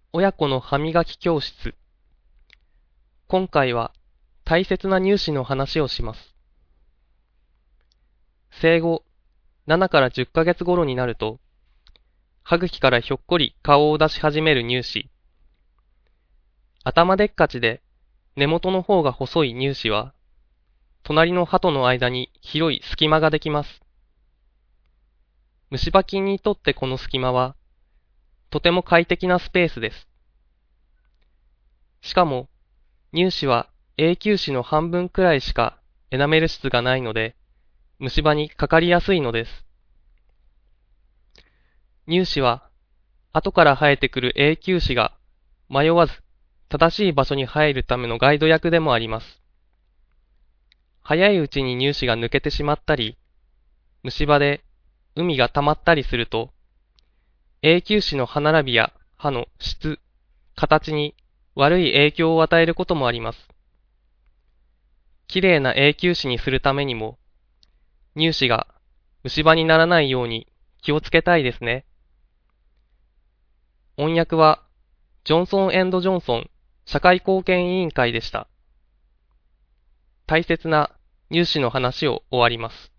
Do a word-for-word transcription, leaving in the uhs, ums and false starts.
親子の歯磨き教室。今回は大切な乳歯の話をします。生後ななからじゅっかげつ頃になると、歯茎からひょっこり顔を出し始める乳歯。頭でっかちで根元の方が細い乳歯は、隣の歯との間に広い隙間ができます。虫歯菌にとってこの隙間は、とても快適なスペースです。しかも、乳歯は永久歯の半分くらいしかエナメル質がないので、虫歯にかかりやすいのです。乳歯は、後から生えてくる永久歯が迷わず正しい場所に入るためのガイド役でもあります。早いうちに乳歯が抜けてしまったり、虫歯で膿が溜まったりすると、永久歯の歯並びや歯の質、形に悪い影響を与えることもあります。きれいな永久歯にするためにも、乳歯が虫歯にならないように気をつけたいですね。音訳は、ジョンソン・エンド・ジョンソン社会貢献委員会でした。大切な乳歯の話を終わります。